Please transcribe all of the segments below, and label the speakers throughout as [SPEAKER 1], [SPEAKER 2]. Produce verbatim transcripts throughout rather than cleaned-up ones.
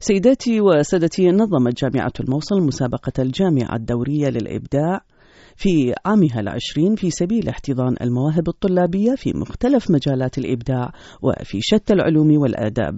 [SPEAKER 1] سيداتي وسادتي، نظمت جامعة الموصل مسابقة الجامعة الدورية للإبداع في عامها العشرين في سبيل احتضان المواهب الطلابية في مختلف مجالات الإبداع وفي شتى العلوم والآداب.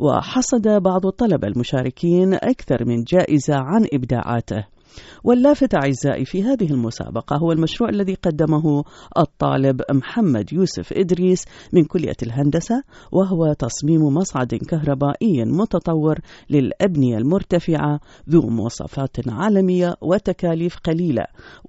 [SPEAKER 1] وحصد بعض الطلبة المشاركين أكثر من جائزة عن إبداعاته. واللافت أعزائي في هذه المسابقة هو المشروع الذي قدمه الطالب محمد يوسف إدريس من كلية الهندسة، وهو تصميم مصعد كهربائي متطور للأبنية المرتفعة ذو مواصفات عالمية وتكاليف قليلة،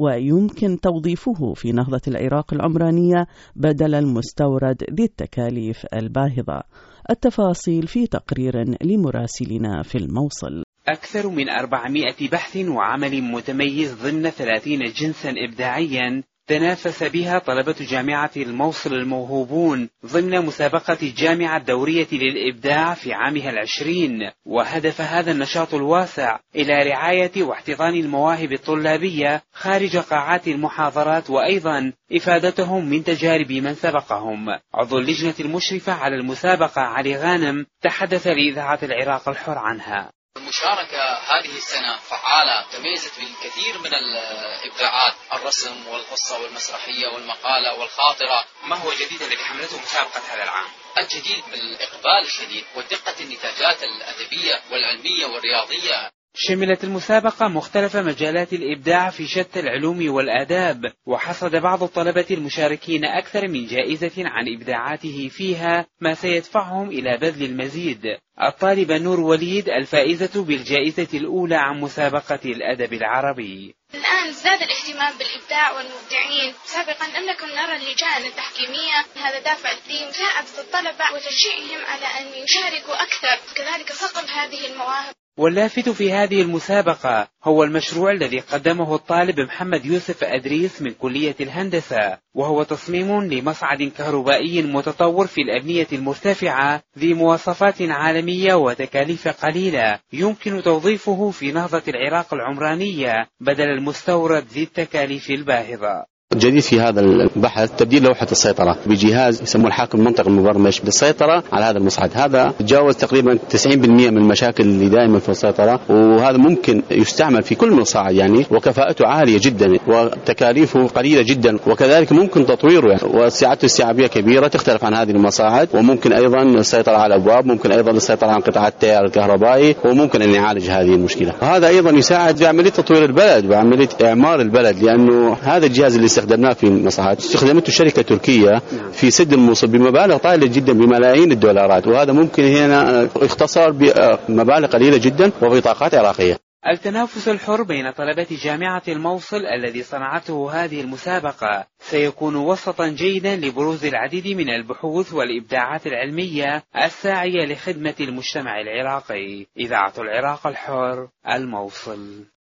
[SPEAKER 1] ويمكن توظيفه في نهضة العراق العمرانية بدل المستورد ذي التكاليف الباهظة. التفاصيل في تقرير لمراسلنا في الموصل.
[SPEAKER 2] أكثر من أربعمائة بحث وعمل متميز ضمن ثلاثين جنسا إبداعيا تنافس بها طلبة جامعة الموصل الموهوبون ضمن مسابقة الجامعة الدورية للإبداع في عامها العشرين. وهدف هذا النشاط الواسع إلى رعاية واحتضان المواهب الطلابية خارج قاعات المحاضرات، وأيضا إفادتهم من تجارب من سبقهم. عضو اللجنة المشرفة على المسابقة علي غانم تحدث لإذاعة العراق الحر عنها.
[SPEAKER 3] المشاركة هذه السنة فعالة، تميزت بالكثير من الإبداعات، الرسم والقصة والمسرحية والمقالة والخاطرة.
[SPEAKER 2] ما هو جديد الذي حملته مسابقة هذا العام؟
[SPEAKER 3] الجديد بالإقبال الشديد ودقة النتاجات الأدبية والعلمية والرياضية.
[SPEAKER 2] شملت المسابقة مختلف مجالات الإبداع في شتى العلوم والآداب، وحصد بعض الطلبة المشاركين أكثر من جائزة عن إبداعاته فيها، ما سيدفعهم إلى بذل المزيد. الطالبة نور وليد الفائزة بالجائزة الأولى عن مسابقة الأدب العربي.
[SPEAKER 4] الآن زاد الاهتمام بالإبداع والمبدعين. سابقا لم نكن نرى اللجان التحكيمية، هذا دافع لمساعدة الطلبة وتشجيعهم على أن يشاركوا أكثر، كذلك صقل هذه المواهب.
[SPEAKER 2] واللافت في هذه المسابقة هو المشروع الذي قدمه الطالب محمد يوسف إدريس من كلية الهندسة، وهو تصميم لمصعد كهربائي متطور في الأبنية المرتفعة ذي مواصفات عالمية وتكاليف قليلة، يمكن توظيفه في نهضة العراق العمرانية بدل المستورد ذي التكاليف الباهظة.
[SPEAKER 5] الجديد في هذا البحث تبديل لوحة السيطرة بجهاز يسموه الحاكم المنطقي المبرمج للسيطرة على هذا المصعد. هذا تجاوز تقريبا تسعين بالمئة من المشاكل اللي دائما في السيطرة، وهذا ممكن يستعمل في كل مصعد يعني، وكفاءته عالية جدا وتكاليفه قليلة جدا، وكذلك ممكن تطويره يعني، وسعته السعابية كبيرة تختلف عن هذه المصاعد، وممكن أيضا السيطرة على الأبواب، ممكن أيضا السيطرة عن قطاع التيار الكهربائي، وممكن أن يعالج هذه المشكلة. وهذا أيضا يساعد في عملية تطوير البلد وعملية إعمار البلد، لأنه هذا الجهاز اللي استخدمناه في المصعد استخدمته شركة تركية في سد الموصل بمبالغ طائلة جدا بملايين الدولارات، وهذا ممكن هنا اختصار بمبالغ قليلة جدا وبطاقات عراقية.
[SPEAKER 2] التنافس الحر بين طلبة جامعة الموصل الذي صنعته هذه المسابقة سيكون وسطا جيدا لبروز العديد من البحوث والإبداعات العلمية الساعية لخدمة المجتمع العراقي. إذاعة العراق الحر، الموصل.